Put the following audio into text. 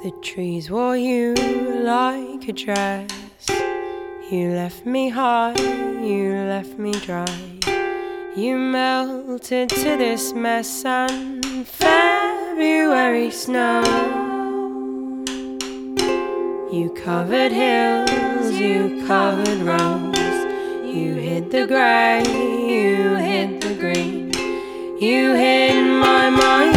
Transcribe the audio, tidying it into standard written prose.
The trees wore you like a dress. You left me high, you left me dry. You melted to this mess and February snow. You covered hills, you covered roads. You hid the grey, you hid the green. You hid my mind